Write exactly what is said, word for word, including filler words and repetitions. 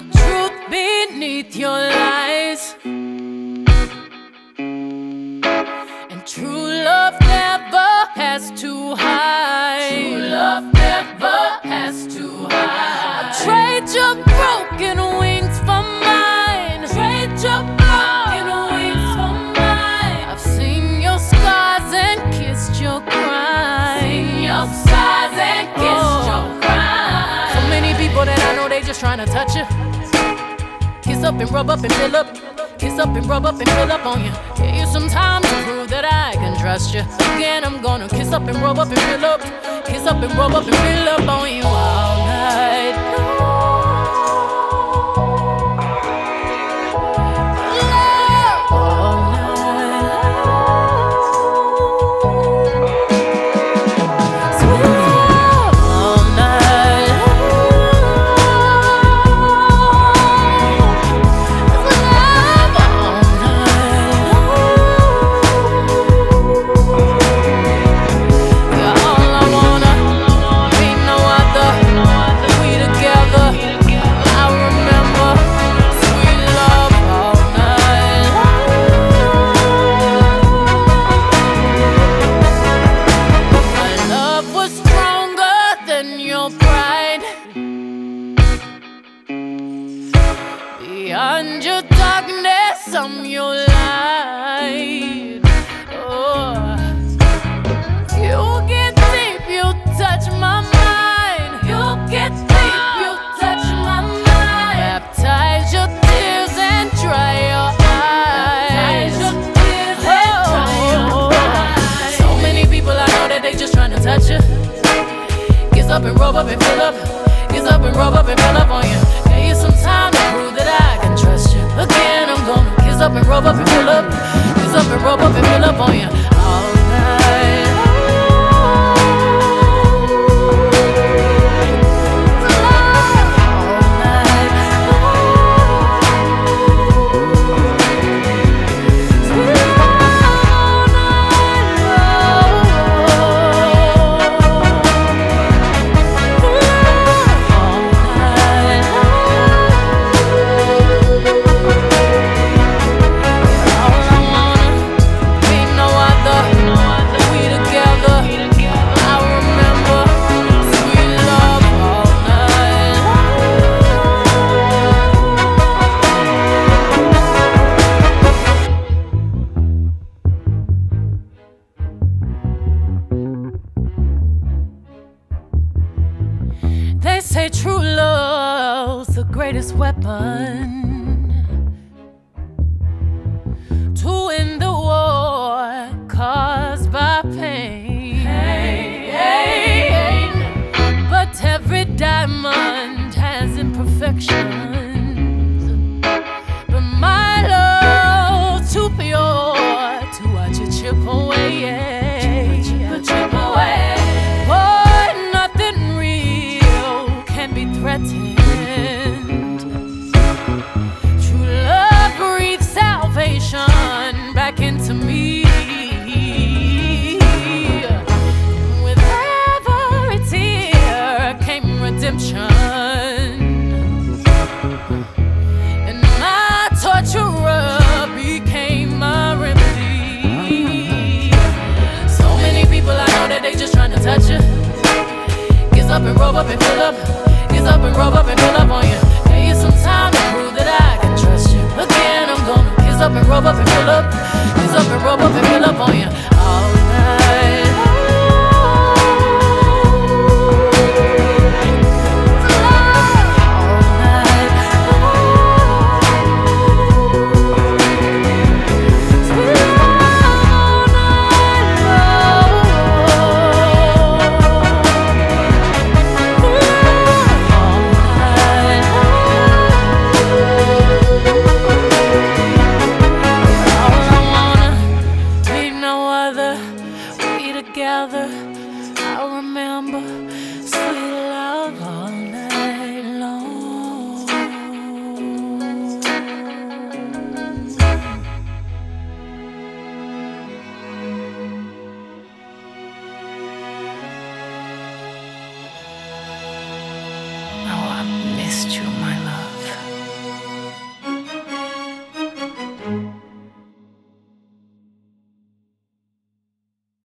truth beneath your lies. And true love never has to hide. True love never has to hide. I'll trade your broken wings for mine. Trade your broken wings for mine. I've seen your scars and kissed your cries. Seen your scars and kissed oh. your cries. So many people that I know, they just trying to touch you. Kiss up and rub up and fill up. Kiss up and rub up and fill up on you. Give you some time to prove that I can trust you. Again, I'm gonna kiss up and rub up and fill up. Kiss up and rub up and fill up on you all night long. All night long. Sweet love all night beyond your darkness, I'm your light. Oh, you get deep, you touch my mind. You get deep, you touch my mind. Baptize your tears and dry your eyes. Baptize your tears and dry your eyes. So many people I know that they just trying to touch you. Kiss up and rub up and fill up. Kiss up and rub up and fill up on you. Give you some time to prove that I can trust you. Again, I'm gonna kiss up and rub up and fill up. Kiss up and rub up and fill up on you all night long. They say true love's the greatest weapon to win the war caused by pain. Pain. But every diamond has imperfections. But my love's too pure to watch it chip away. Chip, chip, chip away. True love breathes salvation back into me. With every tear came redemption, and my torturer became my remedy. So many people I know that they just trying to touch you. Kiss up and rub up and fill up. Kiss up and rub up and fill up on you.